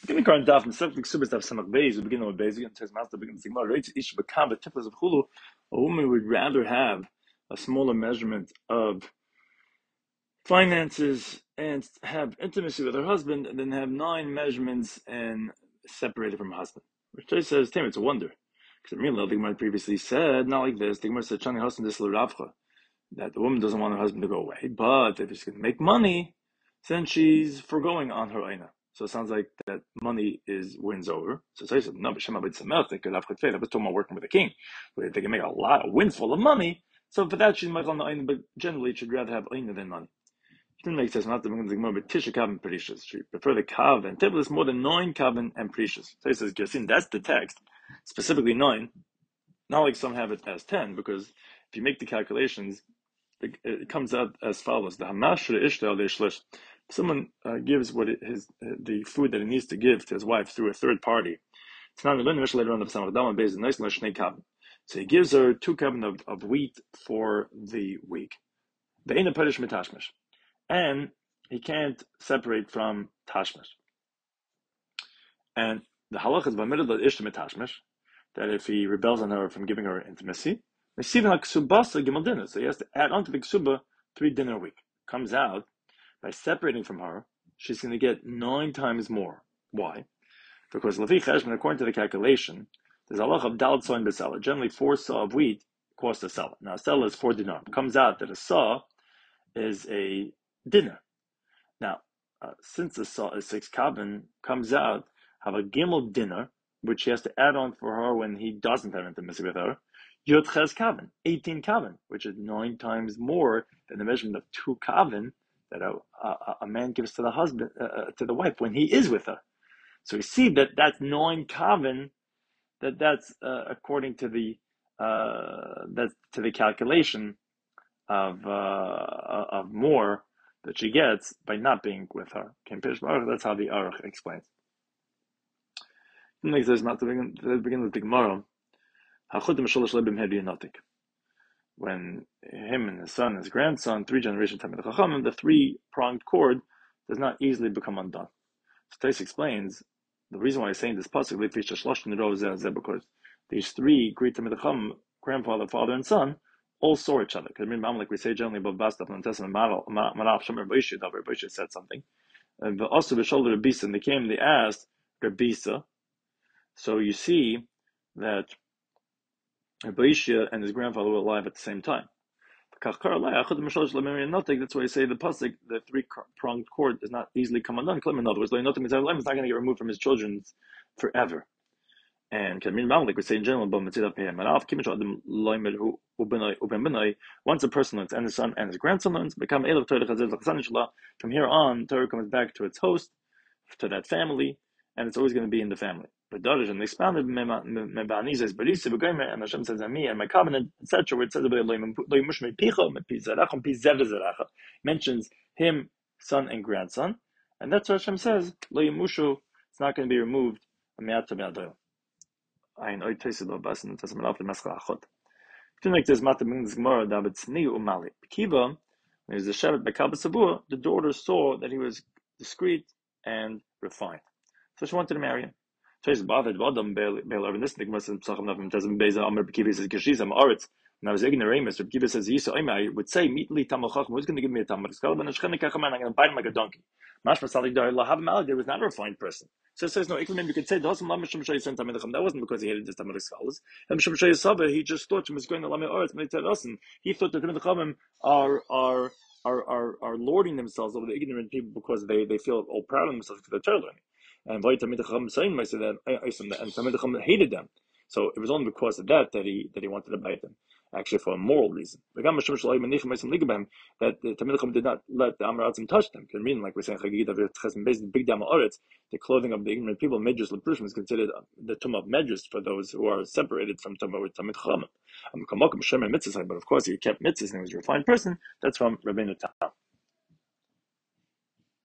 Give me current daf. Specifically, subas daf samach beis. We begin with beis. Again, says master begins the gemara. Right, ish bekam betiflas of chulu. A woman would rather have a smaller measurement of finances and have intimacy with her husband than have 9 measurements and separated from her husband. Which says, Tim, it's a wonder. Because the Gemara previously said, not like this. The Gemara said, Chani husband this l'ravcha, that the woman doesn't want her husband to go away, but if she's going to make money, then she's foregoing on her aina. So it sounds like that money wins over. So I said, no, but Shema b'tzemach, they could have chutfei. That was talking about working with a king. But they can make a lot of windfall of money. So for that, she's might on the aina, but generally, she'd rather have aina than money. She didn't make sense. Not the more, but tisha kav and precious. She prefer the kav and tiblis more than 9 kav and precious. So he says, Jasin, that's the text, specifically 9. Not like some have it as 10, because if you make the calculations, it comes out as follows: the hamashra ishtal shlish. Someone gives the food that he needs to give to his wife through a third party. It's not later on the Samardama based on nice shnei kavan. So he gives her 2 kavan of wheat for the week. The ina perish mitashmish, and he can't separate from tashmish. And the halacha is b'middle of ishta mitashmish, that if he rebels on her from giving her intimacy, so he has to add on to the ksuba 3 dinner a week. Comes out, by separating from her, she's going to get 9 times more. Why? Because Levi Cheshman, according to the calculation, there's a halacha of dal tzoin b'selah. Generally, 4 saw of wheat costs a selah. Now, a selah is 4 dinar. Comes out that a saw is a dinar. Now, since a saw is 6 kavan, comes out have a gimel dinar, which he has to add on for her when he doesn't have intimacy with her. Yod ches kavan, 18 kavan, which is 9 times more than the measurement of 2 kavan that a man gives to the husband, to the wife when he is with her. So you see that that's 9 kavan. That's according to the calculation of more that she gets by not being with her. That's how the Aruch explains. Like this, not to begin with the Gemara. When him and his son, his grandson, 3 generations Talmidei Chachamim, the 3-pronged cord does not easily become undone. So Tais explains the reason why he's saying this pasuk because these 3 great Talmidei Chachamim, grandfather, father, and son, all saw each other. Because like we say generally above Bastaf and Testament, Marav Shomer B'Isha said something. And also the shoulder of Bisa, and they asked Rabisa. So you see that B'Isha and his grandfather were alive at the same time. That's why I say the pasuk, the 3-pronged cord, does not easily come undone. In other words, it's not going to get removed from his children forever. And like we say in general, once a person learns, and his son and his grandson learns, become from here on, Torah comes back to its host, to that family, and it's always going to be in the family. But Daraj and expanded and Hashem says me and my covenant, etc. Where it says mentions him, son and grandson, and that's what Hashem says. It's not going to be removed. Like this, Kiva, when he was a shepherd by Kabbalah Sabua, the daughter saw that he was discreet and refined, so she wanted to marry him. She's bothered. When I was ignoramus, Rabbi Kiva says, I would say, meetly Talmid Chacham, who's going to give me a Talmud? I'm going to bite him like a donkey. Mashma Salik Lahav Malak was not a refined person. So it says, no, you could say, that wasn't because he hated his Talmud scholars. He just thought he was going to Lami Oretz, he thought that the Talmid Chacham are lording themselves over the ignorant people because they feel all proud of themselves because they're learning. And Talmid Chacham saying and Talmid Chacham hated them. So it was only because of that he wanted to bite them. Actually, for a moral reason. That the Talmid Chacham did not let the Amaratzim touch them. Because like we're saying, the clothing of the ignorant people, Medjus Leprushim, is considered the tomb of Medjus for those who are separated from Talmid Chacham. But of course, he kept mitzvahs and he was a refined person. That's from Rabbeinu Tam.